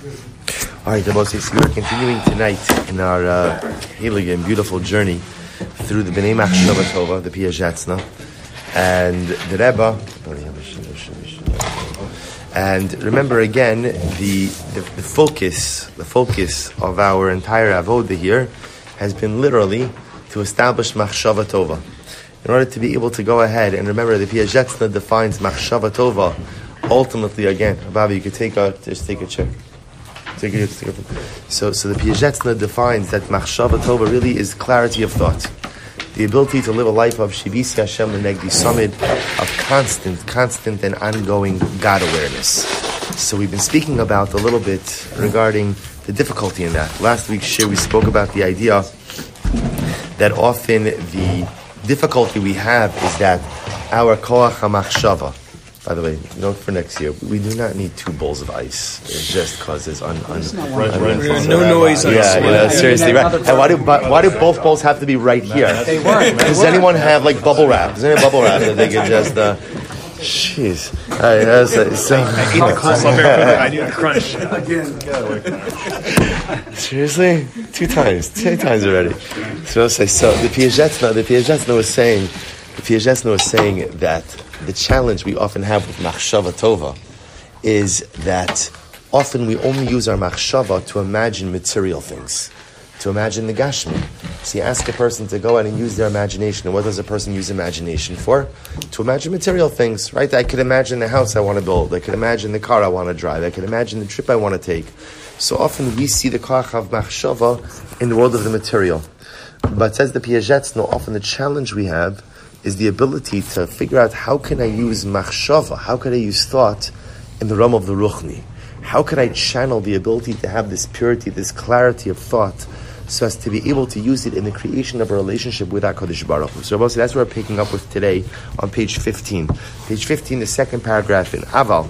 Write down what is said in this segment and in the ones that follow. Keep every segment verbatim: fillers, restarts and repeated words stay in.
All right, Rabbi, so we're continuing tonight in our uh, heilige and beautiful journey through the Bnei Machshava Tova, the Piazetzna, and the Rebbe. And remember again, the, the the focus, the focus of our entire avoda here has been literally to establish Machshava Tova. In order to be able to go ahead and remember, the Piazetzna defines Machshava Tova. Ultimately, again, Bobby, you could take a just take a chair. Take a, take a, so, so the Piazetzna defines that Machshava Tova really is clarity of thought, the ability to live a life of Shivisi Hashem L'Negdi Samid, of constant, constant and ongoing God awareness. So we've been speaking about a little bit regarding the difficulty in that. Last week's share we spoke about the idea that often the difficulty we have is that our Koach HaMachshava. By the way, note for next year, we do not need two bowls of ice. It just causes un, un, un, right, un, right, un, right. No noise. Yeah, you know, seriously, right. And why do why do both bowls have to be right here? They weren't. Does anyone have like bubble wrap? Does anyone have bubble wrap that they can just? Uh, Jeez. Right, that's, uh, so, I ate the crunch. I need a crunch. Again. Seriously? Two times. Two times already. So, so the Piazetzna, the Piazetzna was saying, the Piazetzna was saying that the challenge we often have with Machshava Tova is that often we only use our Machshava to imagine material things, to imagine the Gashmi. So you ask a person to go out and use their imagination. And what does a person use imagination for? To imagine material things, right? I could imagine the house I want to build. I could imagine the car I want to drive. I could imagine the trip I want to take. So often we see the Koach of Machshava in the world of the material. But says the Piazetzna, often the challenge we have is the ability to figure out how can I use machshava, how can I use thought in the realm of the ruchni? How can I channel the ability to have this purity, this clarity of thought, so as to be able to use it in the creation of a relationship with HaKadosh Baruch Hu? So that's what we're picking up with today on page fifteen. Page fifteen, the second paragraph in Aval.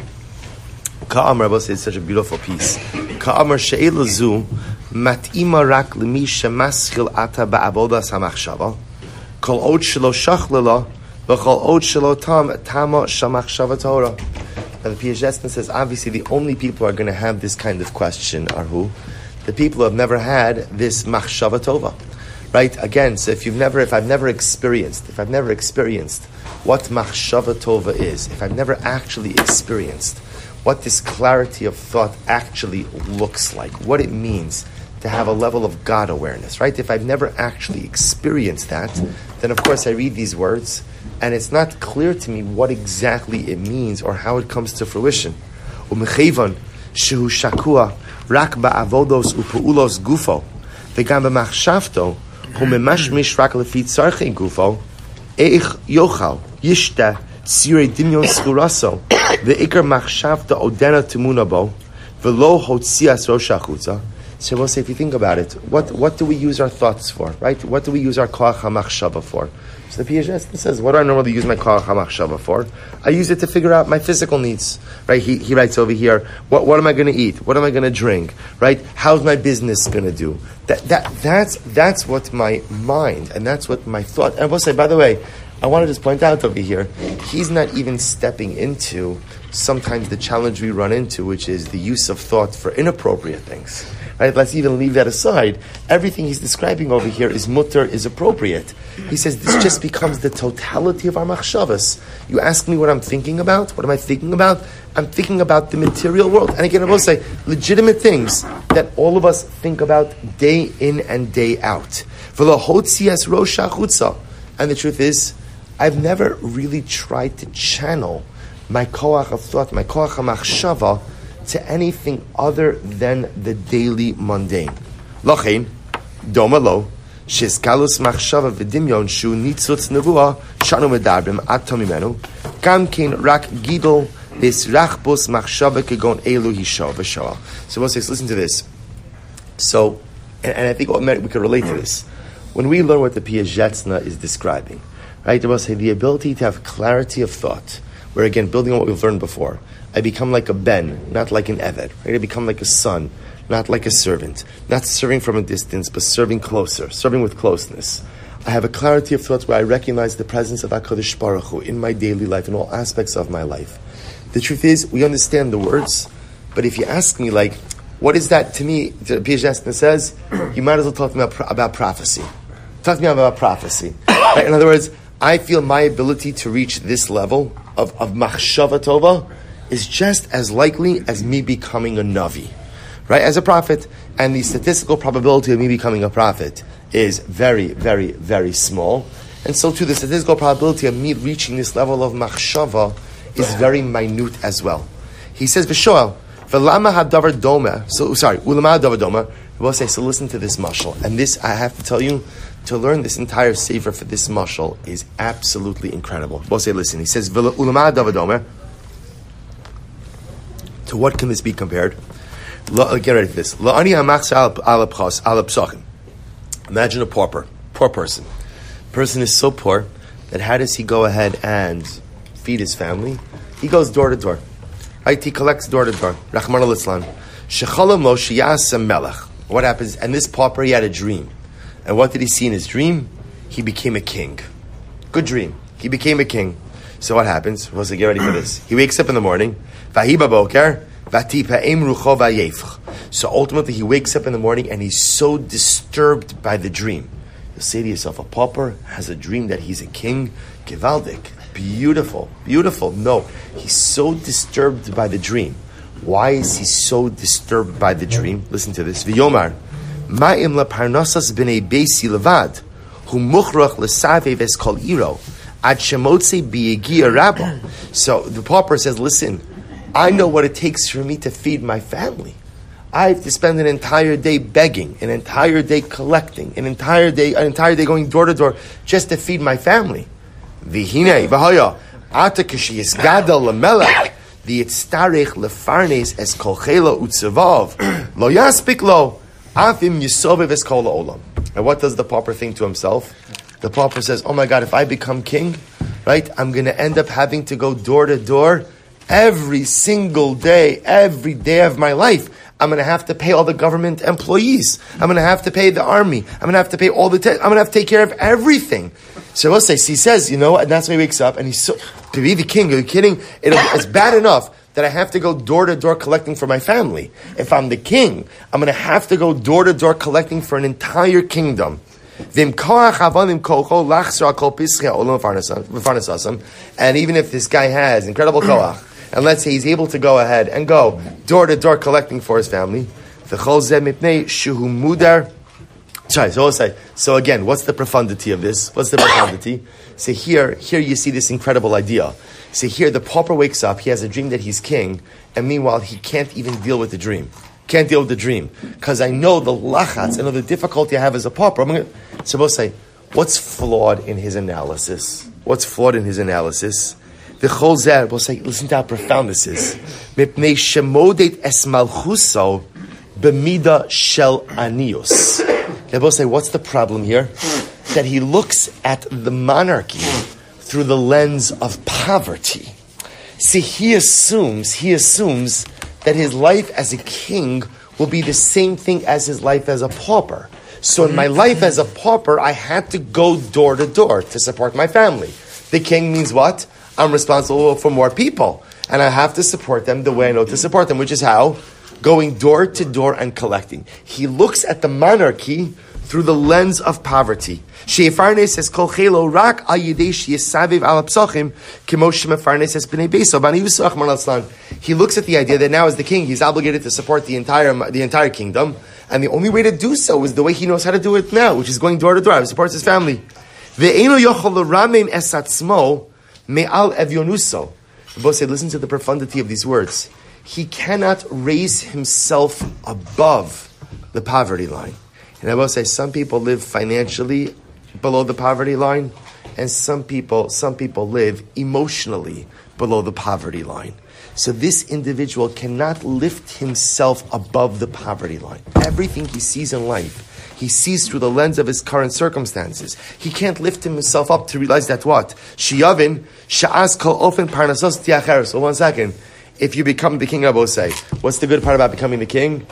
Ka'amar, Rabbi says, such a beautiful piece. Ka'amar she'ela zu mat'ima rak l'mi shemaschil ata ba'avodas hamachshava. Kol od shelo shachlala, v'kol od shelo tam tama shamachshava Torah. And the Piazetzna says, obviously, the only people who are going to have this kind of question are who? The people who have never had this machshava tova, right? Again, so if you've never, if I've never experienced, if I've never experienced what machshava tova is, if I've never actually experienced what this clarity of thought actually looks like, what it means to have a level of God awareness, right? If I've never actually experienced that, then of course I read these words, and it's not clear to me what exactly it means or how it comes to fruition. U'mecheivan shehu shakua rak ba'avodos u'pu'ulos gufo v'gam b'machshavto hu memashmish rak lefi tzarchei gufo eich yochal yishta tzirei dimyon skuraso ve'ikar machshavto odena timuna bo v'lo hotzias rosh hachutza. So we'll say, if you think about it, what what do we use our thoughts for, right? What do we use our koach hamachshava for? So the Piazetzna says, what do I normally use my koach hamachshava for? I use it to figure out my physical needs, right? He he writes over here, what what am I going to eat? What am I going to drink, right? How's my business going to do? That that that's that's what my mind and that's what my thought. And I will say, by the way, I want to just point out over here, he's not even stepping into sometimes the challenge we run into, which is the use of thought for inappropriate things. Right? Let's even leave that aside. Everything he's describing over here is mutter, is appropriate. He says this just becomes the totality of our machshavas. You ask me what I'm thinking about. What am I thinking about? I'm thinking about the material world. And again, I will say, legitimate things that all of us think about day in and day out. And the truth is, I've never really tried to channel my koach of thought, my koach hamachshava, to anything other than the daily mundane. Lachein, domalo, sheskalus machshava v'dimyon shu nitzutz nevuah shanu medarbim atom imenu gam kein rak gidol this rachbus machshava kegon elu hishav v'shav. So we'll say, listen to this. So, and, and I think we could relate to this. When we learn what the Piazetzna is describing, right, we'll say the ability to have clarity of thought, where again, building on what we've learned before, I become like a ben, not like an eved. Right? I become like a son, not like a servant. Not serving from a distance, but serving closer, serving with closeness. I have a clarity of thought where I recognize the presence of HaKadosh Baruch Hu in my daily life, in all aspects of my life. The truth is, we understand the words, but if you ask me, like, What is that to me? The Piaget says, you might as well talk to me about, about prophecy. Talk to me about prophecy. Right? In other words, I feel my ability to reach this level of, of machshava tova is just as likely as me becoming a navi, right? As a prophet. And the statistical probability of me becoming a prophet is very, very, very small. And so too, the statistical probability of me reaching this level of machshava is very minute as well. He says, V'shoel, v'lama hadavar doma, so, sorry, ulama hadavar doma, we'll say, so listen to this mashal. And this, I have to tell you, to learn this entire sefer for this mashal is absolutely incredible. We'll say, listen, he says, ulama hadavar doma, to what can this be compared? Get ready for this. Imagine a pauper, poor person. Person is so poor that how does he go ahead and feed his family? He goes door to door. Right? He collects door to door. Rahman al-Islam. What happens? And this pauper, he had a dream. And what did he see in his dream? He became a king. Good dream. He became a king. So what happens? We'll say, get ready for this. He wakes up in the morning. So ultimately he wakes up in the morning and he's so disturbed by the dream. You'll say to yourself, a pauper has a dream that he's a king. Gewaldig. Beautiful. Beautiful. No. He's so disturbed by the dream. Why is he so disturbed by the dream? Listen to this. V'yomar, ma'im leparnosas b'nei beisi levad, hu muchrach l'saveh v'eskol iro, ad shemotze b'yegia rabba. So the pauper says, listen, I know what it takes for me to feed my family. I have to spend an entire day begging, an entire day collecting, an entire day, an entire day going door to door just to feed my family. V'hinei v'haya ata k'shiyis gadol lemelech v'yitztarech lefarnes es kol chela utzavav lo yaspik lo afim yisovev es kol ha'olam. And what does the pauper think to himself? The pauper says, oh my God, if I become king, right, I'm going to end up having to go door to door every single day, every day of my life. I'm going to have to pay all the government employees. I'm going to have to pay the army. I'm going to have to pay all the, te- I'm going to have to take care of everything. So we'll say, he says, you know, and that's why he wakes up and he's so, to be the king, are you kidding? It'll, it's bad enough that I have to go door to door collecting for my family. If I'm the king, I'm going to have to go door to door collecting for an entire kingdom. And even if this guy has incredible koach, and let's say he's able to go ahead and go door to door collecting for his family, sorry, so I'll say, so again, what's the profundity of this? What's the profundity? So here, here you see this incredible idea. So here the pauper wakes up, he has a dream that he's king, and meanwhile he can't even deal with the dream. Can't deal with the dream. Because I know the lachatz, I know the difficulty I have as a pauper. I'm gonna, so we'll say, what's flawed in his analysis? What's flawed in his analysis? The Cholzer will say, listen to how profound this is. Mipnei shemodet es malchuso b'mida shel anius. They will say, what's the problem here? That he looks at the monarchy through the lens of poverty. See, he assumes, he assumes that his life as a king will be the same thing as his life as a pauper. So in my life as a pauper, I had to go door to door to support my family. The king means what? I'm responsible for more people. And I have to support them the way I know to support them, which is how? Going door to door and collecting. He looks at the monarchy through the lens of poverty. He looks at the idea that now as the king, he's obligated to support the entire the entire kingdom, and the only way to do so is the way he knows how to do it now, which is going door to door. He supports his family. Both said, listen to the profundity of these words. He cannot raise himself above the poverty line. And I will say, some people live financially below the poverty line, and some people, some people live emotionally below the poverty line. So this individual cannot lift himself above the poverty line. Everything he sees in life, he sees through the lens of his current circumstances. He can't lift himself up to realize that what? Shiyavin, sha'az kol ofen parnasos tiacher. So one second. If you become the king, I will say, what's the good part about becoming the king?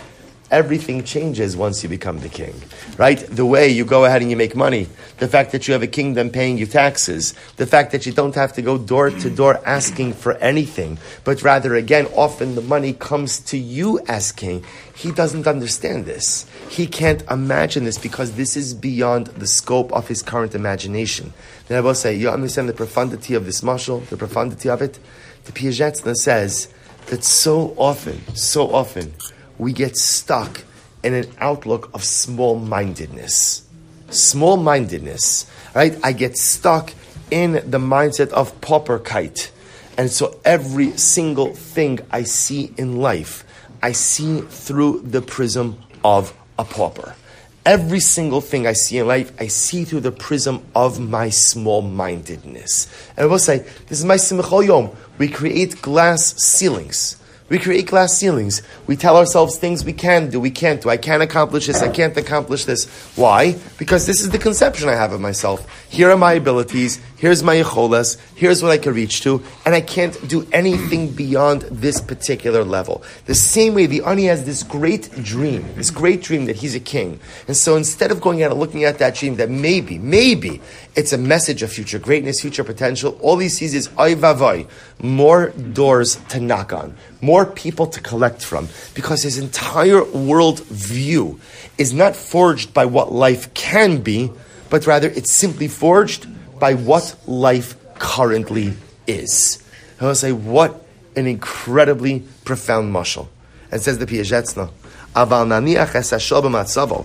everything changes once you become the king, right? The way you go ahead and you make money, the fact that you have a kingdom paying you taxes, the fact that you don't have to go door to door asking for anything, but rather, again, often the money comes to you as king. He doesn't understand this. He can't imagine this because this is beyond the scope of his current imagination. Then I will say, you understand the profundity of this mashal, the profundity of it? The Piazetzna says that so often, so often, we get stuck in an outlook of small-mindedness. Small-mindedness, right? I get stuck in the mindset of pauperkeit. And so every single thing I see in life, I see through the prism of a pauper. Every single thing I see in life, I see through the prism of my small-mindedness. And I will say, this is my simchol yom. We create glass ceilings. We create glass ceilings. We tell ourselves things we can do, we can't do. I can't accomplish this, I can't accomplish this. Why? Because this is the conception I have of myself. Here are my abilities, here's my yecholas, here's what I can reach to, and I can't do anything beyond this particular level. The same way the ani has this great dream, this great dream that he's a king. And so instead of going out and looking at that dream that maybe, maybe, it's a message of future greatness, future potential, all he sees is oy vavoy, more doors to knock on, more people to collect from, because his entire world view is not forged by what life can be, but rather it's simply forged by what life currently is. I will say, what an incredibly profound mashal. And says the Piazetzna, aval naniach es hashol b'matzavo,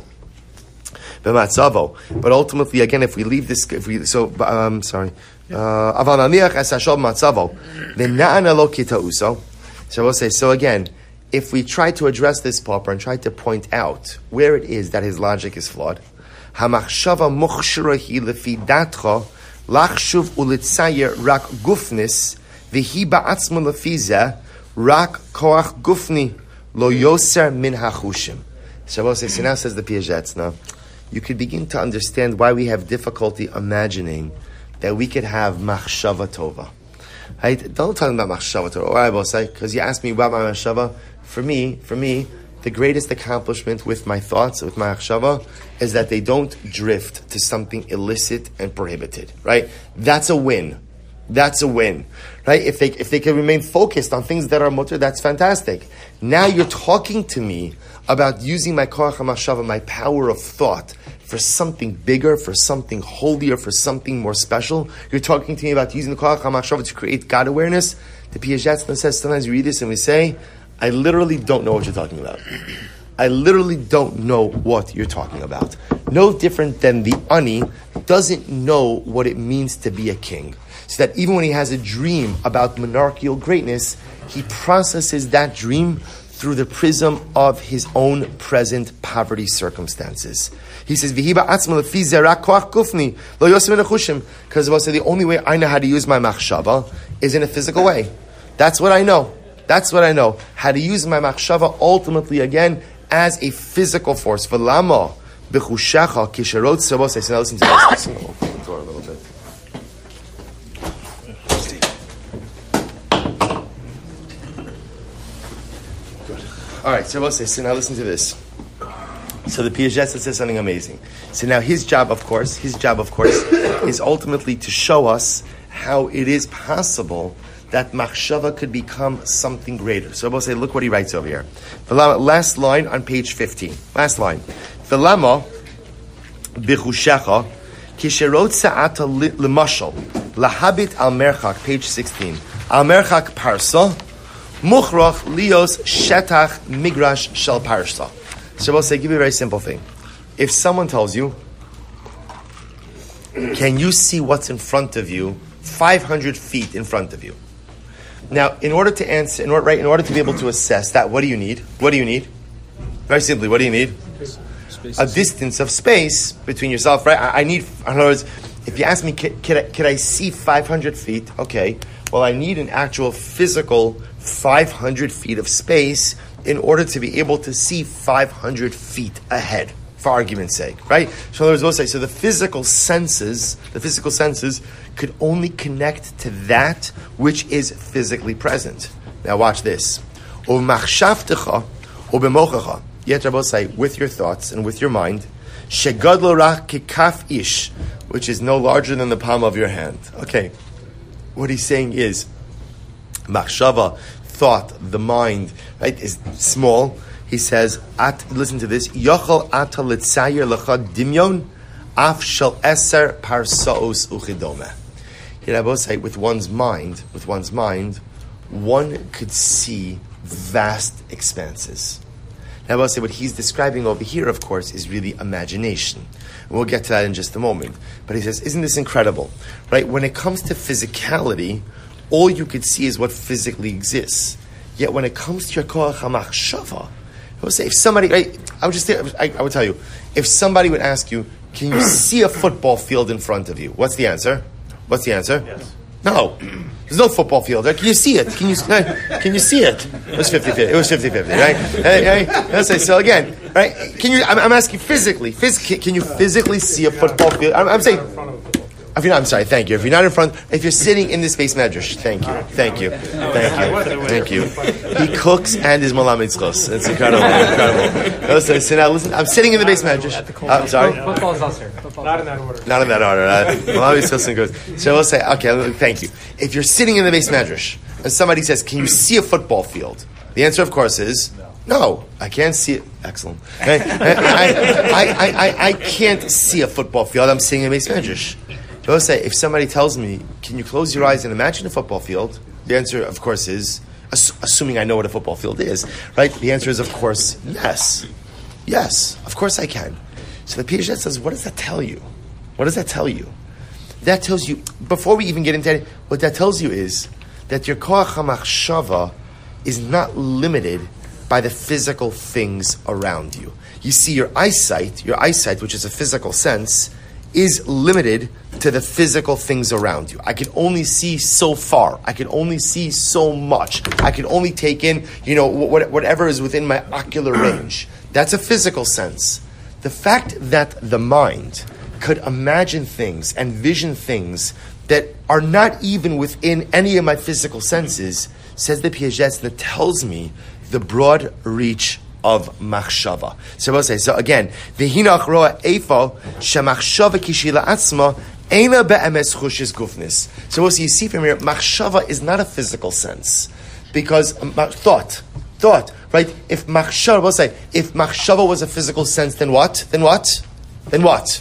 b'matzavo. But ultimately, again, if we leave this, if we so, um, sorry, aval naniach es hashol b'matzavo, v'na'an lo kitauso. So I will say, so again, if we try to address this pauper and try to point out where it is that his logic is flawed, hamachshava muchshirahi lefi datcha lachshuv ulitzayer rak gufnis v'hi ba'atzma lefi zeh rak koach gufni lo yoser min hachushim. So I will say, so now says the Piazetzna, you could begin to understand why we have difficulty imagining that we could have machshava tova. Right? Don't tell me about machshava Torah. Or I will say, because you asked me about my machshava. For me, for me, the greatest accomplishment with my thoughts, with my machshava, is that they don't drift to something illicit and prohibited. Right? That's a win. That's a win. Right? If they if they can remain focused on things that are mutter, that's fantastic. Now you're talking to me about using my koach hamachshava, my power of thought, for something bigger, for something holier, for something more special. You're talking to me about using the koach hamachshava to create God awareness. The Piazetzna says, sometimes we read this and we say, I literally don't know what you're talking about. I literally don't know what you're talking about. No different than the ani doesn't know what it means to be a king. So that even when he has a dream about monarchical greatness, he processes that dream through the prism of his own present poverty circumstances. He says, "V'hiba atzma lefi zera koach gufni lo yosem nechushim." Because the only way I know how to use my machshava is in a physical way. That's what I know. That's what I know. How to use my machshava ultimately again as a physical force. V'lama b'chushacha kisherot sabos. I said, listen to this. Open the door a little bit. All right, so so now listen to this. So the Piazetzna says something amazing. So now his job, of course, his job, of course, is ultimately to show us how it is possible that machshava could become something greater. So we'll say, look what he writes over here. Last line on page fifteen. Last line. V'lama b'chushecha kisherot sa'ata l'mashal lahabit al merchak, page sixteen. Al merchak parsa Muchrach lios shetach migrash shel parsha. So we'll say, give you a very simple thing. If someone tells you, can you see what's in front of you, five hundred feet in front of you? Now, in order to answer, in order, right, in order to be able to assess that, what do you need? What do you need? Very simply, what do you need? Space. A distance of space between yourself, right? I, I need, in other words, if you ask me, can, can, I, can I see five hundred feet? Okay. Well, I need an actual physical five hundred feet of space in order to be able to see five hundred feet ahead, for argument's sake, right? So in other words, we'll say, so the physical senses, the physical senses could only connect to that which is physically present. Now watch this. yet Rabbosai, with your thoughts and with your mind, shegadlo rach kikaf ish, which is no larger than the palm of your hand. Okay, what he's saying is, machshava, thought, the mind, right, is small. He says, at, listen to this, yochel ata litzayer lecha dimyon, af shel eser parsaos uchidome. Here Rabbosai, with one's mind, with one's mind, one could see vast expanses. Now, I'll say what he's describing over here, of course, is really imagination. We'll get to that in just a moment. But he says, isn't this incredible? Right? When it comes to physicality, all you could see is what physically exists. Yet when it comes to your koach hamachshava, I would say, if somebody, right, I would just, I, I would tell you, if somebody would ask you, can you see a football field in front of you? What's the answer? What's the answer? Yes. No. There's no football field there. Can you see it? Can you can you see it? It was fifty-fifty. It was fifty-fifty, right? Hey, hey, let's say, so again, right? Can you, I'm, I'm asking physically, phys, can you physically see a football field? I'm, I'm saying, if you're not, I'm sorry, thank you. If you're not in front, if you're sitting in this base medrash, thank you, thank you, thank you, thank you. He cooks and is malamid zchus. It's incredible, incredible. No, so, so now listen, I'm sitting in the base medrash. I'm sorry? Football is us here. Not in that order. Not in that order. Malamid zchus and goes. So we'll say, okay, thank you. If you're sitting in the base medrash and somebody says, can you see a football field? The answer, of course, is no. I can't see it. Excellent. I, I, I, I, I, I can't see a football field. I'm sitting in the base medrash. I'll say, if somebody tells me, can you close your eyes and imagine a football field? The answer, of course, is, assuming I know what a football field is, right? The answer is, of course, yes. Yes, of course I can. So the Piaget says, what does that tell you? What does that tell you? That tells you, before we even get into it, what that tells you is that your koach hamachshava is not limited by the physical things around you. You see, your eyesight, your eyesight, which is a physical sense, is limited to the physical things around you. I can only see so far. I can only see so much. I can only take in, you know, whatever is within my ocular range. That's a physical sense. The fact that the mind could imagine things and vision things that are not even within any of my physical senses, says the Piaget, that tells me the broad reach of machshava. So we'll say, so again, v'hinach roa eifo shemachshava kishila atzma eina be'emes chushes gufnis. So we'll see, you see from here, machshava is not a physical sense, because um, thought, thought, right? If machshava, we'll say, if machshava was a physical sense, then what? Then what? Then what?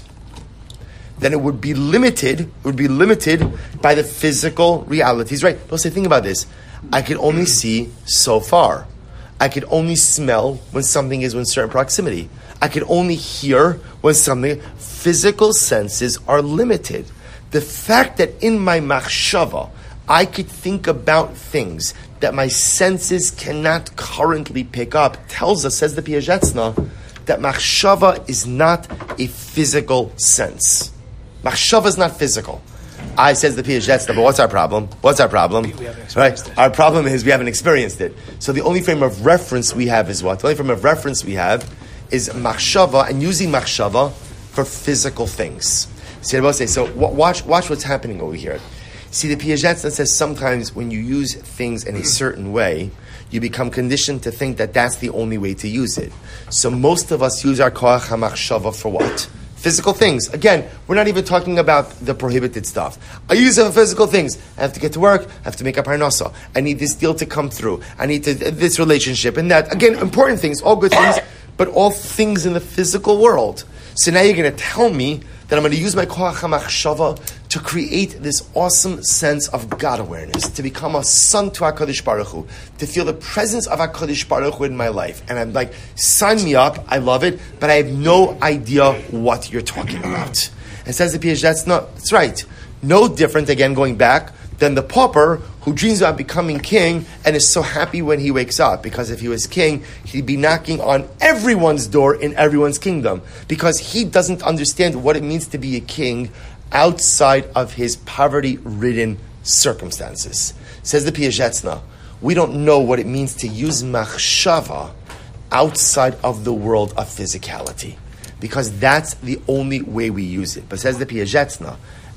Then it would be limited. It would be limited by the physical realities, right? We'll say, think about this. I can only see so far. I could only smell when something is in certain proximity. I could only hear when something, physical senses are limited. The fact that in my machshava, I could think about things that my senses cannot currently pick up tells us, says the Piaget, that machshava is not a physical sense. Machshava is not physical. I, says the Piaget, but what's our problem? What's our problem? Right? Our problem is we haven't experienced it. So the only frame of reference we have is what? The only frame of reference we have is machshava, and using machshava for physical things. See, I say, so watch, watch what's happening over here. See, the Piaget says sometimes when you use things in a certain way, you become conditioned to think that that's the only way to use it. So most of us use our koach hamachshava for what? Physical things. Again, we're not even talking about the prohibited stuff. I use it for physical things. I have to get to work. I have to make a parnasa. I need this deal to come through. I need to, this relationship and that. Again, important things, all good things, but all things in the physical world. So now you're going to tell me that I'm going to use my koach hamachshava to create this awesome sense of God awareness, to become a son to HaKadosh Baruch Hu, to feel the presence of HaKadosh Baruch Hu in my life. And I'm like, sign me up, I love it, but I have no idea what you're talking about. And says the Piaget, that's not, that's right. No different, again, going back, than the pauper who dreams about becoming king and is so happy when he wakes up, because if he was king, he'd be knocking on everyone's door in everyone's kingdom, because he doesn't understand what it means to be a king outside of his poverty-ridden circumstances. Says the Piaget, we don't know what it means to use machshava outside of the world of physicality, because that's the only way we use it. But says the Piaget,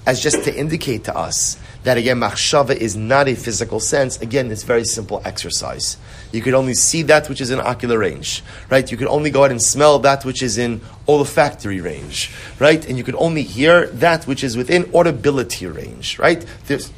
as just to indicate to us that, again, machshava is not a physical sense. Again, it's very simple exercise. You could only see that which is in ocular range, right? You could only go out and smell that which is in olfactory range, right? And you could only hear that which is within audibility range, right? There's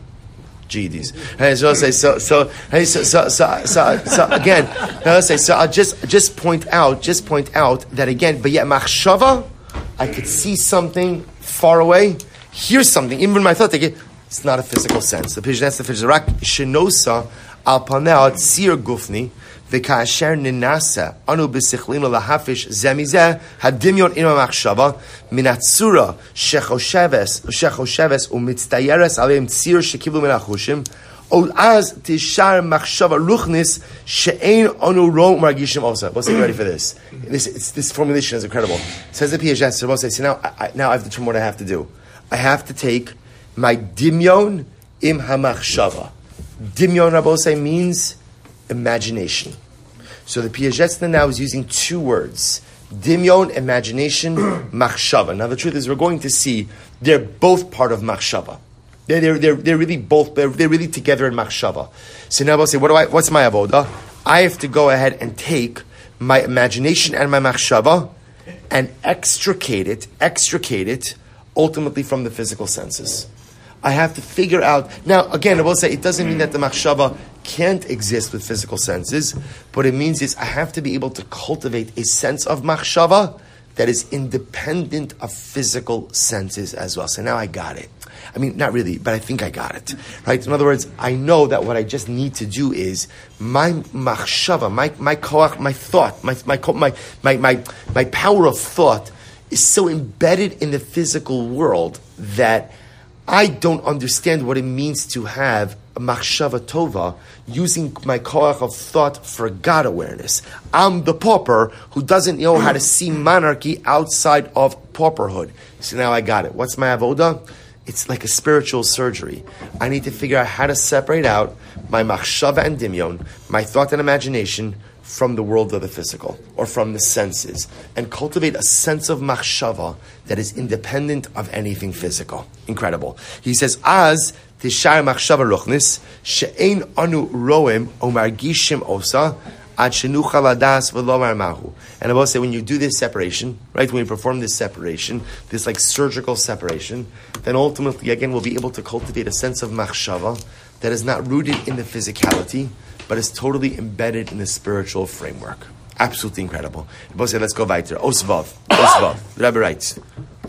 G Ds. Hey, so say so so hey so so so so, so again, let's say so. I'll just just point out, just point out that again, but yet machshava, I could see something far away, hear something, even when my thought, it's not a physical sense. The pidyon, that's the pidyon. Rak shenosa al panel tzir gufni v'kaasher ninasa anu b'sichlinu lahafish zemizeh hadimyon ino machshava minatzura shechosheves shechosheves umitztayeres aleim tzir shekiblu min achushim o az tishar machshava ruchnis she'ein anu ro margishim osa. Let's get ready for this. This it's, this formulation is incredible. Says the pidyon. So we'll say, so now I, now I've determined what I have to do. I have to take my dimyon im hamachshava. Dimyon, Rabbosai, means imagination. So the Piagetz now is using two words. Dimyon, imagination, machshava. Now the truth is we're going to see they're both part of machshava. They're, they're, they're, they're really both, they're, they're really together in machshava. So now I'll say, what do I, what's my avoda? I have to go ahead and take my imagination and my machshava and extricate it, extricate it, ultimately from the physical senses. I have to figure out, now again I will say it doesn't mean that the machshava can't exist with physical senses, but it means is I have to be able to cultivate a sense of machshava that is independent of physical senses as well. So now I got it. I mean, not really, but I think I got it. Right? In other words, I know that what I just need to do is my machshava, my my koach, my thought, my my my my my, my power of thought is so embedded in the physical world that I don't understand what it means to have a machshava tova using my koach of thought for God awareness. I'm the pauper who doesn't know how to see monarchy outside of pauperhood. So now I got it. What's my avoda? It's like a spiritual surgery. I need to figure out how to separate out my machshava and dimyon, my thought and imagination, from the world of the physical, or from the senses, and cultivate a sense of machshava that is independent of anything physical. Incredible. He says, Az tishar machshava ruchnis, she'ein anu roem o margishim osa, ad shenucha ladas v'lo mahu. And I will say, when you do this separation, right, when you perform this separation, this like surgical separation, then ultimately, again, we'll be able to cultivate a sense of machshava that is not rooted in the physicality, but is totally embedded in the spiritual framework. Absolutely incredible. Let's go weiter. Osvav. Osvav. The Rebbe writes.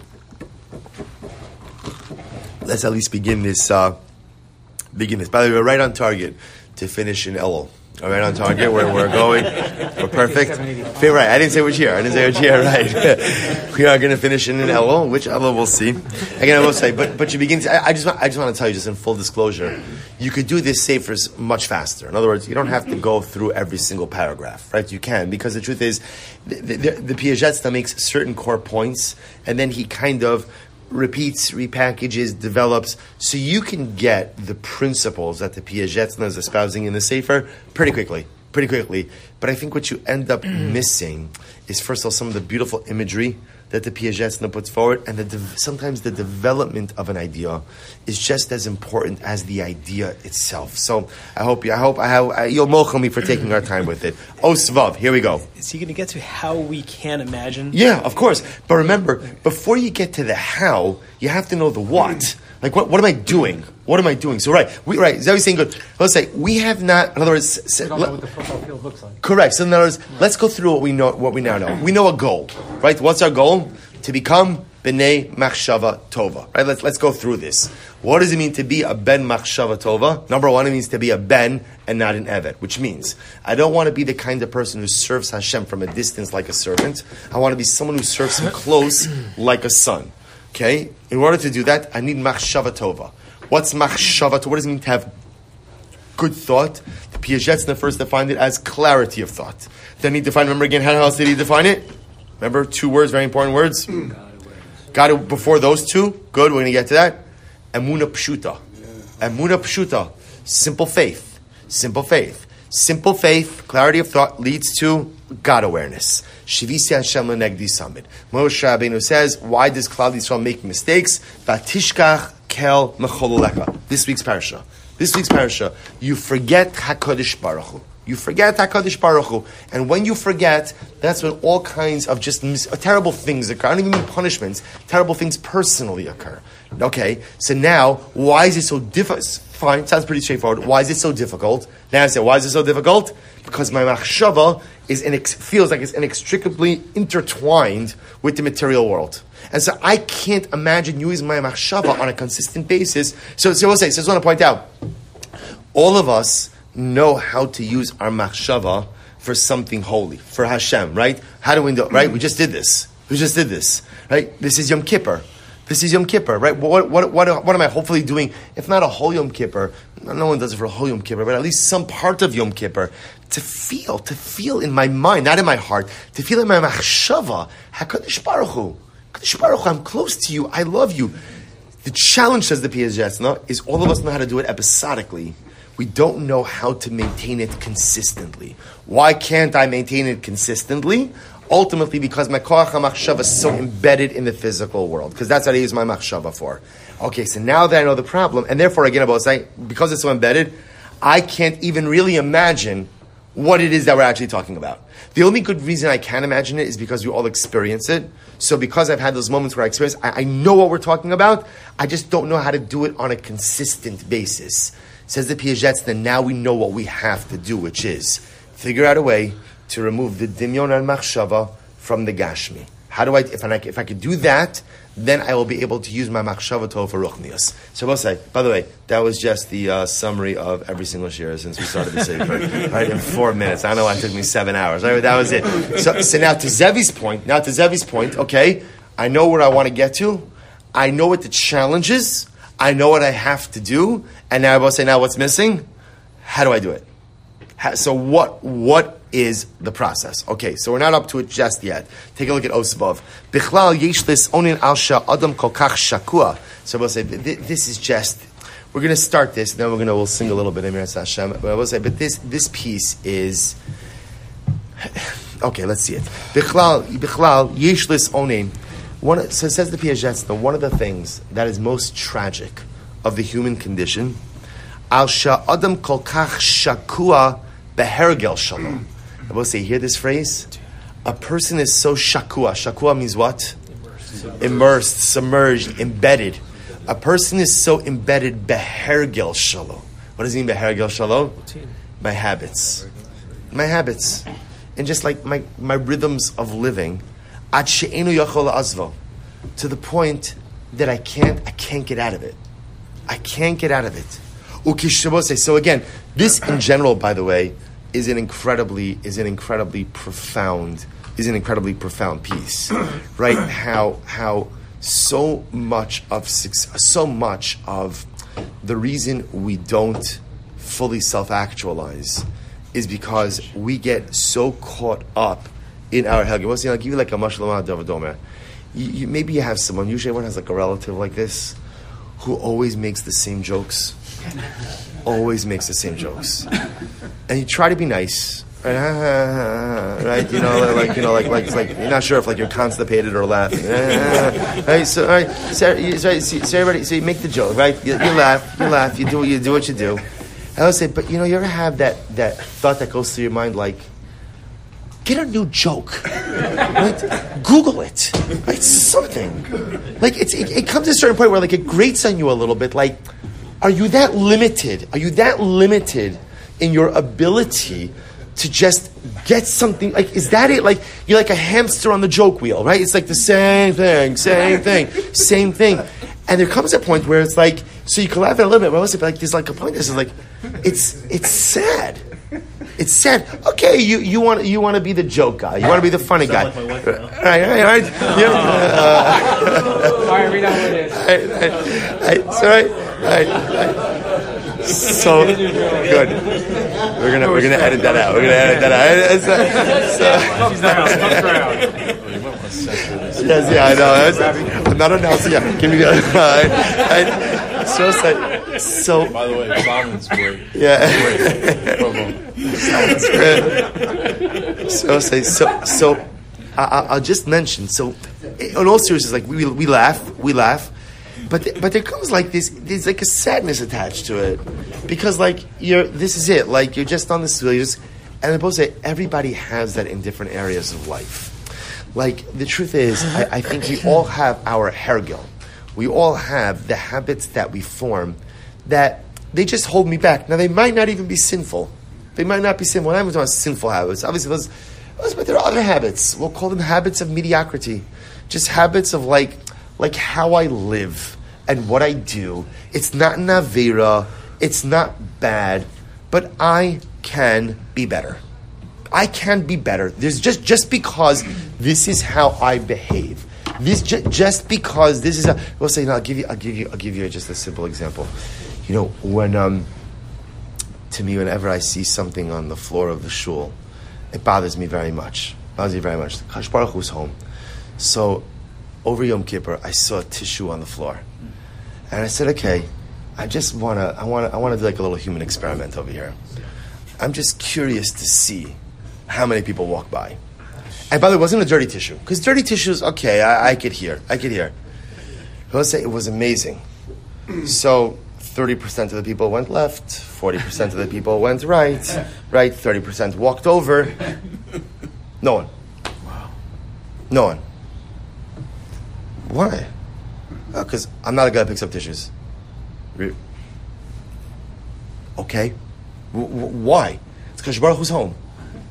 Let's at least begin this. Uh, begin this. By the way, we're right on target to finish in Elul. All right, on target. We're, we're going. We're perfect. Okay, right. I didn't say which year. I didn't say which year. Right. We are going to finish in an Elul. Which Elul we'll see. Again, I will say, but but you begin. To, I, I just want. I just want to tell you, just in full disclosure, you could do this safers much faster. In other words, you don't have to go through every single paragraph, right? You can, because the truth is, the the, the Piagetz makes certain core points, and then he kind of repeats, repackages, develops, so you can get the principles that the Piagetz is espousing in the Sefer pretty quickly, pretty quickly. But I think what you end up missing is, first of all, some of the beautiful imagery that the Piagetz puts forward, and the de- sometimes the development of an idea is just as important as the idea itself. So I hope you, I hope I have, you'll mochel me for taking our time with it. Osvav, here we go. Is he going to get to how we can imagine? Yeah, of course. But remember, before you get to the how, you have to know the what. Like, what, what am I doing? What am I doing? So, right, we, right, Zoe's saying good. Let's say, we have not, in other words, we don't know what the football field looks like. Correct. So, in other words, let's go through what we know, what we now know. We know a goal, right? What's our goal? To become B'nai Machshava Tova, right? Let's, let's go through this. What does it mean to be a Ben Machshava Tova? Number one, it means to be a Ben and not an Evet, which means I don't want to be the kind of person who serves Hashem from a distance like a servant. I want to be someone who serves Him close like a son. Okay? In order to do that, I need Machshava Tova. What's Machshava Tova? What does it mean to have good thought? The Piagetz first defined it as clarity of thought. Then he defined, remember again, how else did he define it? Remember, two words, very important words. God awareness. God, before those two, good, we're going to get to that. Emuna Pshuta. Yeah. Emuna Pshuta. Simple faith. Simple faith. Simple faith, clarity of thought leads to God awareness. Shivisi Hashem lenegdi samid. Moshe Rabbeinu says, why does Klal Yisrael make mistakes? Vatishkach kel mechololeka. This week's parasha. This week's parasha. You forget HaKadosh Baruch Hu. You forget HaKadosh Baruch Hu. And when you forget, that's when all kinds of just mis- terrible things occur. I don't even mean punishments. Terrible things personally occur. Okay, so now, why is it so difficult? Fine, sounds pretty straightforward. Why is it so difficult? Now I say, why is it so difficult? Because my machshava is inex- feels like it's inextricably intertwined with the material world. And so I can't imagine using my machshava on a consistent basis. So, so we'll say, so I just want to point out, all of us know how to use our machshava for something holy, for Hashem, right? How do we know, right? We just did this. We just did this, right? This is Yom Kippur. This is Yom Kippur, right? What, what, what, what am I hopefully doing? If not a whole Yom Kippur, no one does it for a whole Yom Kippur, but at least some part of Yom Kippur, to feel, to feel in my mind, not in my heart, to feel in my machshava, HaKadosh Baruch Hu, HaKadosh Baruch Hu, I'm close to you, I love you. The challenge, says the Piazetzna, is all of us know how to do it episodically. We don't know how to maintain it consistently. Why can't I maintain it consistently? Ultimately, because my koach ha-machshava is so embedded in the physical world, because that's what I use my machshava for. Okay, so now that I know the problem, and therefore, again, about saying, because it's so embedded, I can't even really imagine what it is that we're actually talking about. The only good reason I can imagine it is because we all experience it. So because I've had those moments where I experience, I, I know what we're talking about, I just don't know how to do it on a consistent basis. Says the Piazetzna, now we know what we have to do, which is figure out a way to remove the dimyon and machshava from the gashmi. How do I, if I, if I could do that, then I will be able to use my machshava tov for ruchnius. So we'll say, by the way, that was just the uh, summary of every single shir since we started the sefer, right, in four minutes. I don't know why it took me seven hours, right, that was it. So, so now to Zevi's point, now to Zevi's point, okay, I know where I want to get to, I know what the challenge is, I know what I have to do, and now I will say, now what's missing? How do I do it? How, so what, what is the process? Okay, so we're not up to it just yet. Take a look at Osvav. Bichlal yeshlis onin al adam kol kach shakua. So we'll say, this is just, we're going to start this, then we're going to, we'll sing a little bit, Emir Hashem, but I will say, but this, this piece is, okay, let's see it. Bichlal, bichlal yeshlis onin. One, so it says the Piazetzna, one of the things that is most tragic of the human condition, al adam kol kach shakua behergel shalom. I will say, hear this phrase? A person is so shakua. Shakua means what? Immersed, Immersed submerged, embedded. A person is so embedded, behergel shalom. What does it mean, behergel shalom? My habits. My habits. And just like my, my rhythms of living, ad she'enu yachol azvo, to the point that I can't, I can't get out of it. I can't get out of it. So again, this in general, by the way, is an incredibly is an incredibly profound is an incredibly profound piece, right? How how so much of so much of the reason we don't fully self-actualize is because we get so caught up in our helga. I'll give you like a mashlamah davadomer. You maybe you have someone. Usually, everyone has like a relative like this who always makes the same jokes. Always makes the same jokes, and you try to be nice, right? right? You know, like you know, like like like you're not sure if like you're constipated or laughing, right? So, all right, so, so, so everybody, so you make the joke, right? You, you laugh, you laugh, you do you do what you do. I would say, but you know, you ever have that that thought that goes through your mind, like, get a new joke, right? Google it, right? Something like it's it, it comes to a certain point where like it grates on you a little bit, like. Are you that limited? Are you that limited in your ability to just get something? Like, is that it? Like, you're like a hamster on the joke wheel, right? It's like the same thing, same thing, same thing. And there comes a point where it's like, so you can laugh at it a little bit, but also like, there's like a point that's like, it's it's sad. It's sad. Okay, you, you want you want to be the joke guy. You want to be the funny guy. Like my wife, right, right, right. Yeah. Uh, All right, read out what it is. Right, right, right. So, right, right, right. So good. We're gonna we're gonna edit that out. We're gonna edit that out. It's, uh, so, She's not around. yes, yeah, I know. I'm not announcing. Yeah, give me the. Right, right. So, so. By the way, Simon's great. Yeah. Great. so say so so. I, I'll just mention. So, in all seriousness, like we we laugh, we laugh, but th- but there comes like this. There's like a sadness attached to it, because like you're. This is it. Like you're just on this. You're just, and I'm supposed to say everybody has that in different areas of life. Like the truth is, I, I think we all have our hergel. We all have the habits that we form that they just hold me back. Now they might not even be sinful. They might not be sinful. When I'm talking about sinful habits, obviously those. But there are other habits. We'll call them habits of mediocrity. Just habits of like, like how I live and what I do. It's not an avera. It's not bad, but I can be better. I can be better. There's just just because this is how I behave. This ju- just because this is. A, we'll say, no, I'll give you. I'll give you. I'll give you just a simple example. You know, when um, to me, whenever I see something on the floor of the shul, it bothers me very much. It bothers me very much. Kadosh Baruch Hu's home. So, over Yom Kippur, I saw a tissue on the floor, and I said, "Okay, I just wanna, I wanna, I wanna do like a little human experiment over here. I'm just curious to see how many people walk by." And by the way, it wasn't a dirty tissue, because dirty tissues, okay, I, I could hear, I could hear. But let's say it was amazing. So, thirty percent of the people went left, forty percent of the people went right, right, thirty percent walked over. No one. Wow. No one. Why? Because uh, I'm not a guy that picks up tissues. Re- okay. W- w- why? It's because Baruch Hu's home.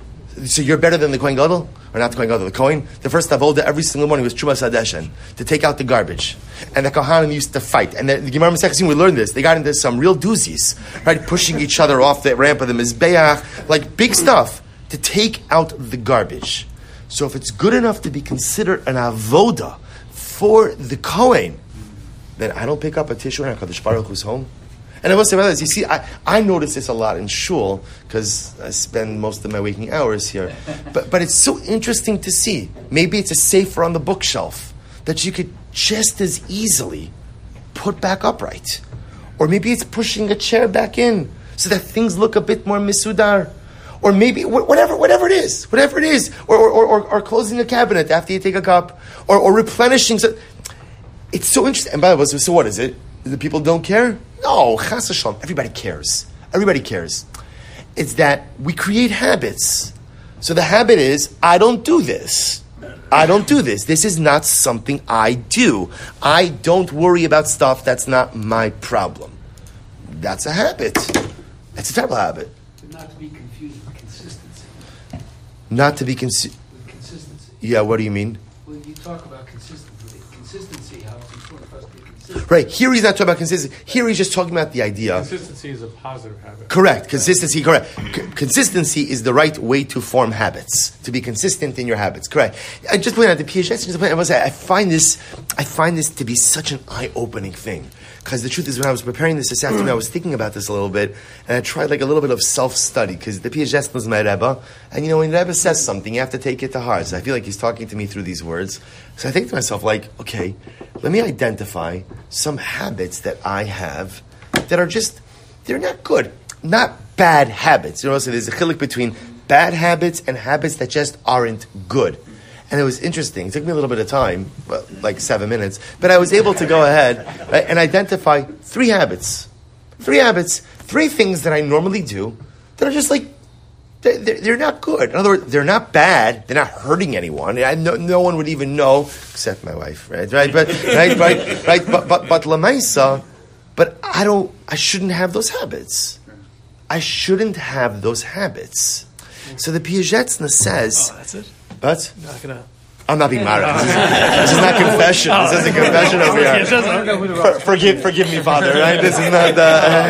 So you're better than the Kohen Gadol? Or not the Kohen Gadol, the Kohen? The first avoda every single morning was Trumas Hadeshen, to take out the garbage. And the Kohanim used to fight. And the, the Gemara Masechah, we learned this. They got into some real doozies, right? Pushing each other off the ramp of the Mizbeach, like big stuff, to take out the garbage. So if it's good enough to be considered an avoda for the Kohen, then I don't pick up a tissue in HaKadosh Baruch Hu's home. And I must say, you see, I, I notice this a lot in shul, because I spend most of my waking hours here. But but it's so interesting to see. Maybe it's a sefer on the bookshelf that you could just as easily put back upright. Or maybe it's pushing a chair back in so that things look a bit more misudar. Or maybe, whatever whatever it is, whatever it is. Or or, or, or closing a cabinet after you take a cup. Or, or replenishing. So, it's so interesting. And by the way, so what is it? The people don't care? No, chas v'shalom. Everybody cares. Everybody cares. It's that we create habits. So the habit is, I don't do this. I don't do this. This is not something I do. I don't worry about stuff that's not my problem. That's a habit. It's a terrible habit. Not to be confused with consistency. Not to be consi- With consistency. Yeah, what do you mean? When you talk about consistency, consistency, how it's important for us to be consistent. Right. Here he's not talking about consistency. Here he's just talking about the idea. Consistency is a positive habit. Correct. Consistency, correct. C- consistency is the right way to form habits. To be consistent in your habits. Correct. I just point out the P H S. Just point, I must say, I find this, I find this to be such an eye-opening thing. Because the truth is, when I was preparing this this afternoon, I was thinking about this a little bit, and I tried like a little bit of self-study, because the P H S was my Rebbe, and you know, when the Rebbe says something, you have to take it to heart. So I feel like he's talking to me through these words. So I think to myself, like, okay, let me identify some habits that I have that are just, they're not good. Not bad habits. You know, so there's a chiluk between bad habits and habits that just aren't good. And it was interesting. It took me a little bit of time, well, like seven minutes, but I was able to go ahead, right, and identify three habits. Three habits, three things that I normally do that are just like, they're, they're not good. In other words, they're not bad. They're not hurting anyone. I, no, no one would even know, except my wife, right? Right, but, right, right, right. But, but, but Lamaisa, but I don't, I shouldn't have those habits. I shouldn't have those habits. So the Piazetzna says, Oh, that's it? but I'm not gonna. I'm not being married. This is, this is not confession. This isn't confession over Yeah, it here. doesn't- For, forgive, forgive me, Father. Right? This is not.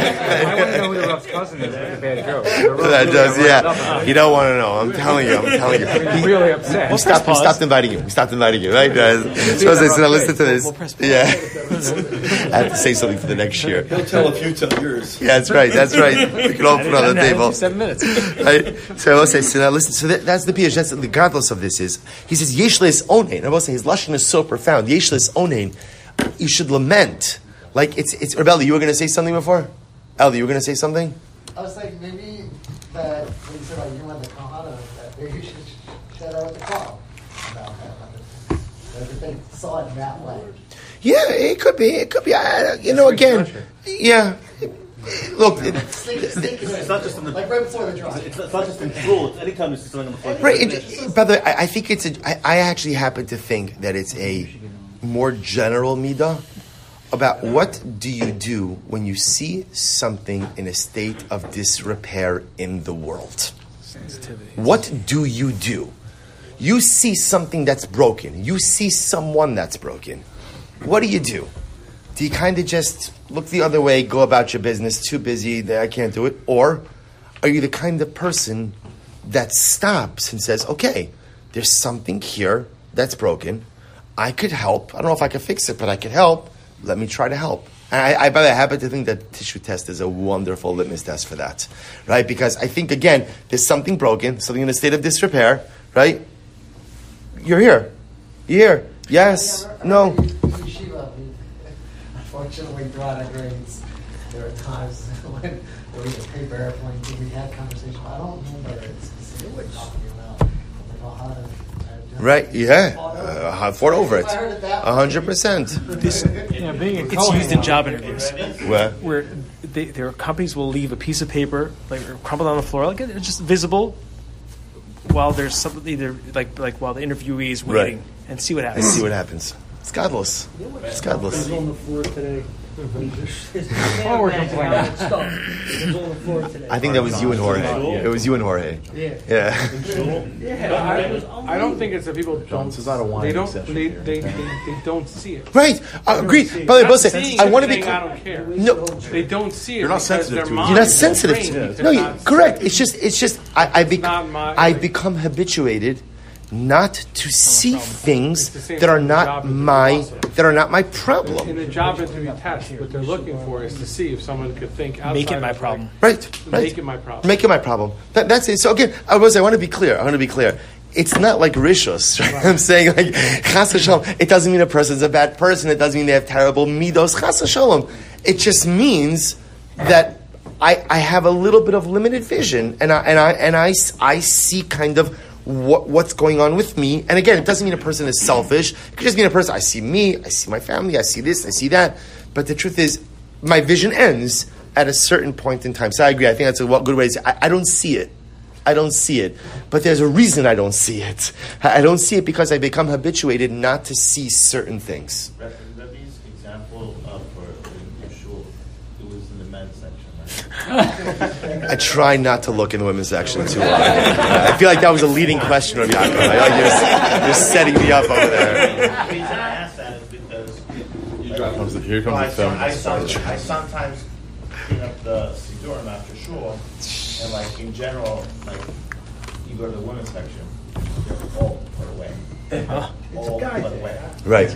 I want to know Uh, who the Rough's cousin is with the bad joke. that does, yeah. You don't want to know. I'm telling you. I'm telling you. I'm He, really upset. we stopped. We stopped inviting you. We stopped inviting you. Right? Uh, so I said, listen to this. We'll press pause. Yeah. I have to say something for the next year. He'll tell if you tell yours. Yeah, that's right. That's right. We can all put it on the table. Seven minutes. Right? So I will say, so now listen, so that, that's the Piash, that's the godless of this is, he says, Yeshles onein. I will say, his Lashon is so profound. Yeshles onein. You should lament. Like, it's, it's, Rebelli, you were going to say something before? Ellie, you were going to say something? I was like, maybe that when Everything saw it that way. Yeah, it could be. It could be. I, you know, again, yeah. Look, it, It's not just in the Like right before the drive. It's, it's not just in shul. It's anytime you see something on the floor. right. It, by the way, I, I think it's. A, I, I actually happen to think that it's a more general midah about what do you do when you see something in a state of disrepair in the world. What do you do? You see something that's broken. You see someone that's broken. What do you do? Do you kind of just look the other way, go about your business, too busy, that I can't do it? Or are you the kind of person that stops and says, okay, there's something here that's broken. I could help. I don't know if I could fix it, but I could help. Let me try to help. And I, I, by the way, I happen to think that tissue test is a wonderful litmus test for that, right? Because I think, again, there's something broken, something in a state of disrepair, right? You're here. You're here. Yes. No. Yeshiva, we- unfortunately, throughout our grades, there are times when there was a paper airplane, we had conversation. I don't remember specifically talking about, like, oh, how to, uh, do- Right? Yeah. Uh, I fought over it. I heard it that A hundred percent. This, Yeah, being a it's Kohen used in now. job interviews Where? where they, their companies will leave a piece of paper like crumpled on the floor, like it's just visible, while there's something either like like while the interviewee is waiting, Right. and see what I happens. see what happens. It's godless. It's godless. on the floor today. Oh, we're complaining. It's on the floor today. I think that was you and Jorge. It was you and Jorge. Yeah. Yeah. But I, I don't think it's that people don't. This is not a wine They don't. session They, here. they, they, they don't see it. Right. Uh, agreed. By the way, Not both say, seeing I it want to be. saying I don't care. No, They don't see it. You're not because sensitive their to it. mind you're not is sensitive trained to it. to No, you, not correct. see It's just, it's just, I, I become, not my- I right. become habituated not to see things It's the same that are thing with not job interview my, also. that are not my In problem. the job interview test, what they're looking for is to see if someone could think outside. Make it my of, like, problem. Right. Right. Make it my problem. Make it my problem. That, that's it. So again, I was. I want to be clear. I want to be clear. It's not like rishos. Right? I'm saying like chas v'shalom. It doesn't mean a person's a bad person. It doesn't mean they have terrible midos. Chas v'shalom. It just means that I, I have a little bit of limited vision, and I and I and I, I see kind of what, what's going on with me. And again, it doesn't mean a person is selfish. It could just mean a person. I see me. I see my family. I see this. I see that. But the truth is, my vision ends at a certain point in time. So I agree. I think that's a good way to say it. I, I don't see it. I don't see it. But there's a reason I don't see it. I don't see it because I become habituated not to see certain things. Rebbe's example of for in shul, it was in the men's section, right? I try not to look in the women's section too long. I feel like that was a leading question of Yaakov. I like you're, you're setting me up over there. The reason I ask that is because Here comes the, here No, I, comes the some- I, feminist. some- I sometimes clean up the Sidurim after shul, and like in general, like you go to the women's section, they're all put away. All put away. Right.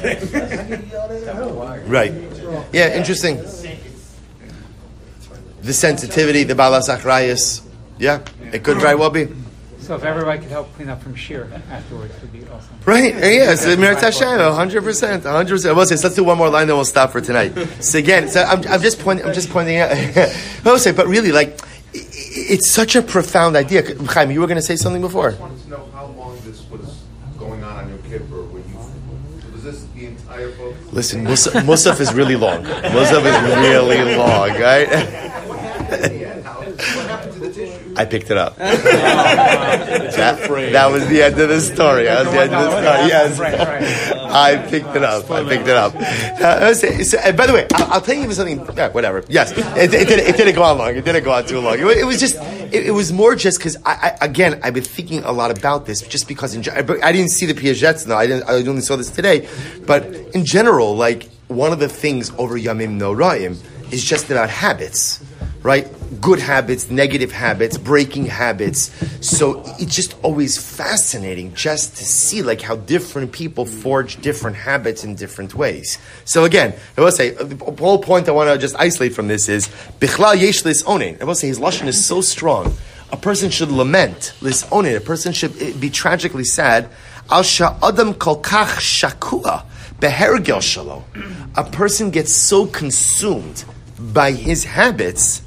Right. Yeah, interesting. It's- it's- The sensitivity, the balas achrayas. Yeah, it could very well be. So if everybody could help clean up from Shir afterwards, would be awesome. Right, yes, Mirat Hashem, one hundred percent, one hundred percent. Well, let's do one more line, then we'll stop for tonight. So again, so I'm, I'm just pointing, I'm just pointing out. I'll say, but really, like, i- i- it's such a profound idea. Chaim, you were going to say something before. I just wanted to know how long this was going on on your Kippur. When you, was this the entire focus? Listen, Musaf, Musaf is really long. Musaf is really long, right? What happened to the tissue? I picked it up. that, that was the end of the story. That was the end of the story. Yes, I picked it up. I picked it up. Uh, so, so, uh, by the way, I'll, I'll tell you something. Yeah, whatever. Yes, it, it, didn't, it didn't go on long. It didn't go on too long. It, was- it was just. It, it was more just because I, I again I've been thinking a lot about this. Just because in, ge- I, I didn't see the Piagets. No, I didn't. I only saw this today. But in general, like one of the things over Yamim Noraim is just about habits. Right? Good habits, negative habits, breaking habits. So it's just always fascinating just to see like how different people forge different habits in different ways. So again, I will say, the whole point I want to just isolate from this is, Bichlal yesh lisonin. I will say his lashon is so strong. A person should lament, lisonin. A person should be tragically sad. Al sha'adam kol kach shakua behergel shalo. A person gets so consumed by his habits,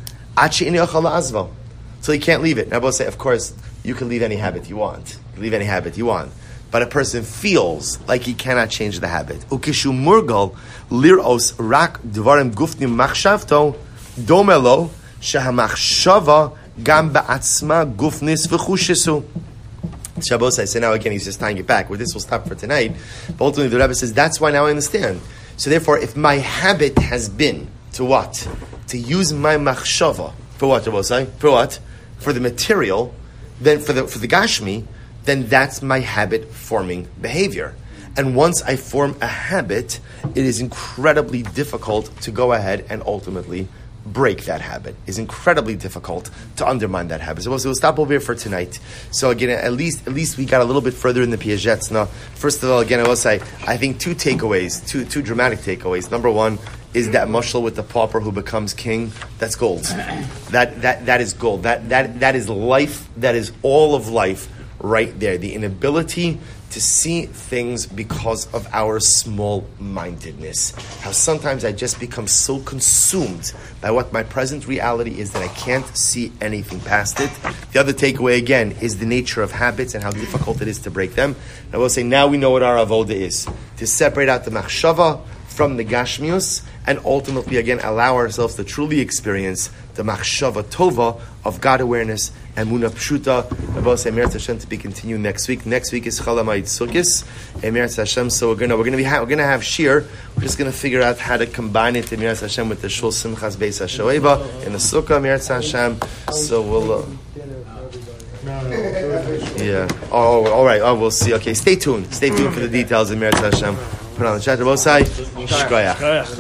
so he can't leave it. Now, I will say, of course, you can leave any habit you want. You can leave any habit you want. but a person feels like he cannot change the habit. Ukishu murgal liros rak dvarim gufnim machshavto domelo shehamachshava gam ba'atzma gufnis v'chushisu. Shabbos, I say now again, he's just tying it back. With this, we'll stop for tonight. But ultimately, the Rebbe says, that's why now I understand. So therefore, if my habit has been to what? To use my machshava. For what, Shabbos? For what? For the material, then for the for the gashmi, then that's my habit forming behavior. And once I form a habit, it is incredibly difficult to go ahead and ultimately break that habit. It's incredibly difficult to undermine that habit. So we'll, so we'll stop over here for tonight. So again, at least at least we got a little bit further in the Piagetz. Now, first of all, again, I will say, I think two takeaways, two two dramatic takeaways. Number one is that mushal with the pauper who becomes king. That's gold. That that that is gold. That that that is life. That is all of life right there. The inability to see things because of our small-mindedness. How sometimes I just become so consumed by what my present reality is that I can't see anything past it. The other takeaway, again, is the nature of habits and how difficult it is to break them. And I will say, now we know what our avoda is. To separate out the machshava from the gashmius, and ultimately, again, allow ourselves to truly experience the machshava tova of God awareness and Muna Pshuta. About Emeretz Hashem to be continued next week. Next week is Chalamayit Sukkis. Emeretz Hashem. So we're gonna we're gonna be ha- we're gonna have shir. We're just gonna figure out how to combine it Emeretz Hashem with the Shul Simchas Beis HaShoeva in the Sukkah Emeretz Hashem. So we'll. Uh, yeah. Oh, all right. Oh, we'll see. Okay, stay tuned. Stay tuned for the details of Emeretz Hashem. Put on the chat. Rabosai. Shkoyach.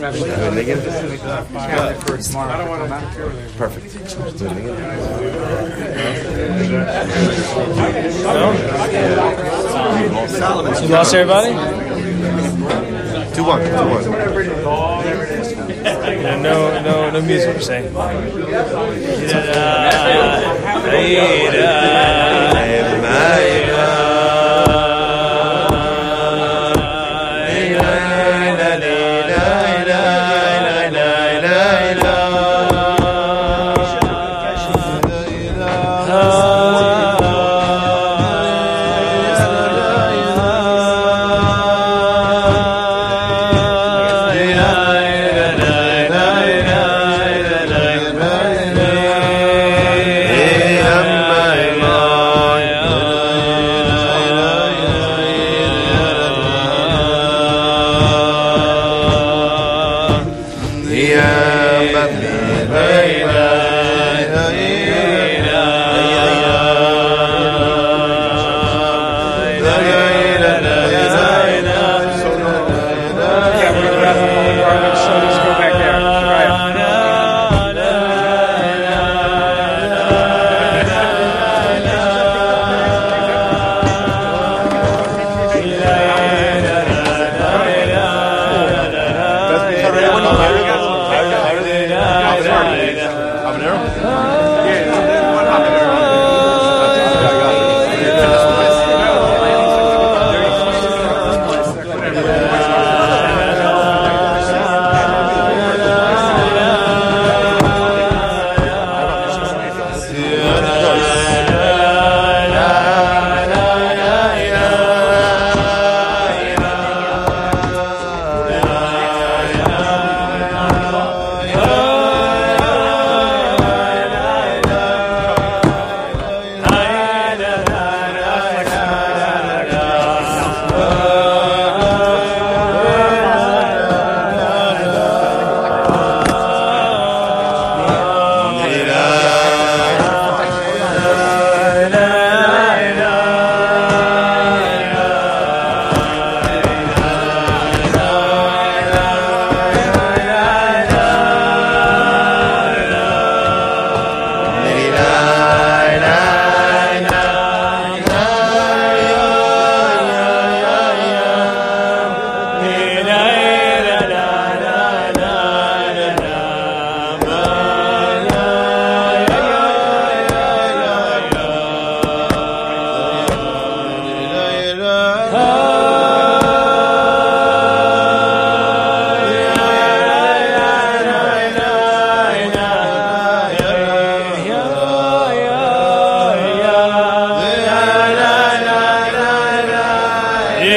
Perfect. You lost everybody? Two one. Two one. No, no, no music per se.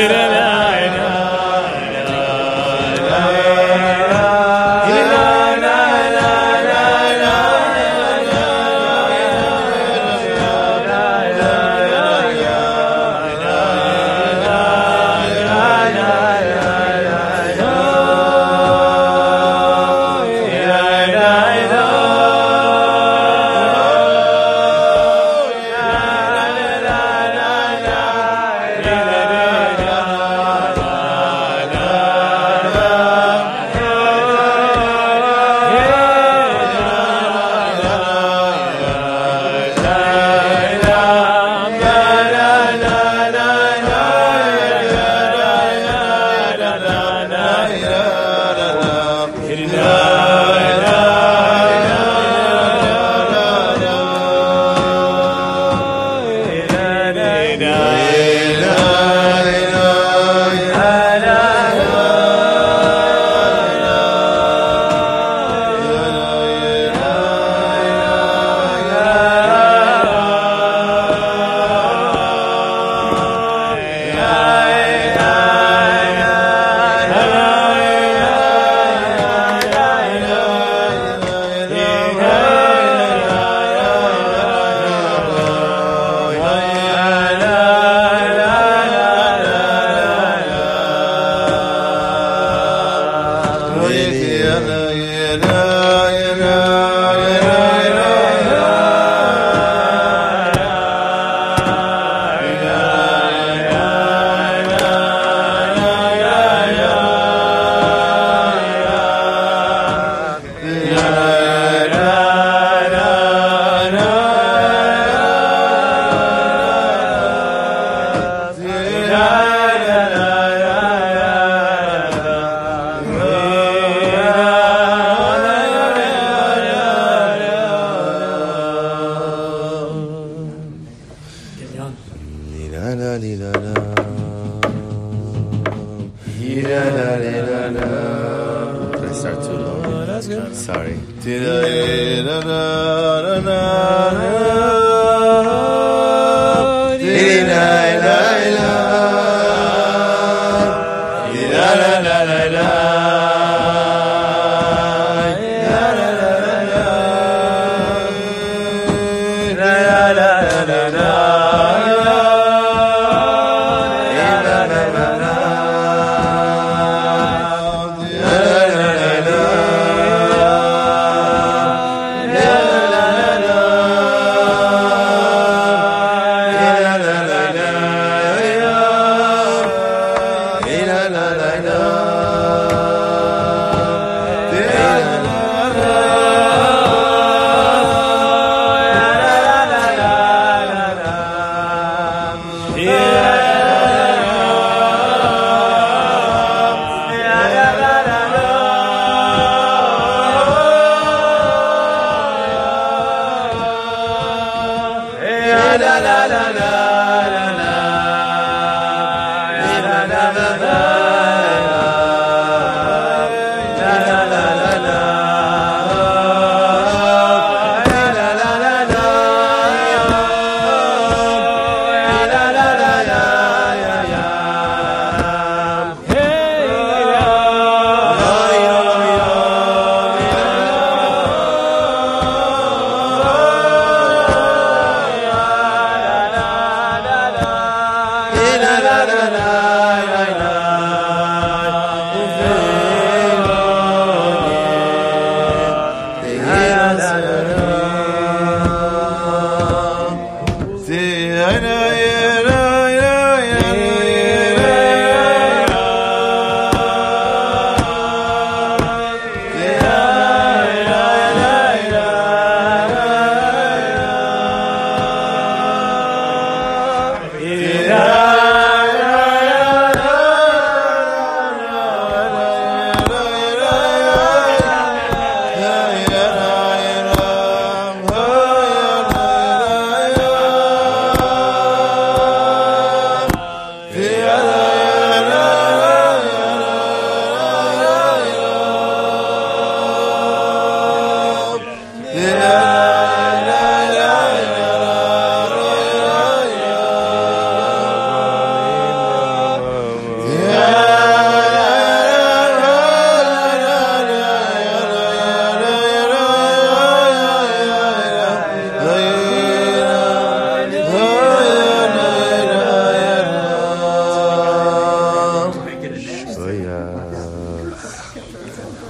Did I start too long? That's good. Sorry.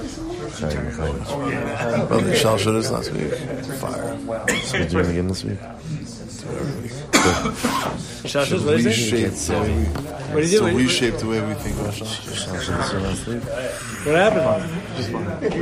Brother, Shalshot last week. Fire. So we're doing it again this week. Shashas, what is it? Reshaped the way we, What did you do? so What- reshaped the way we think about Shalshot. Shalshot last week. What happened?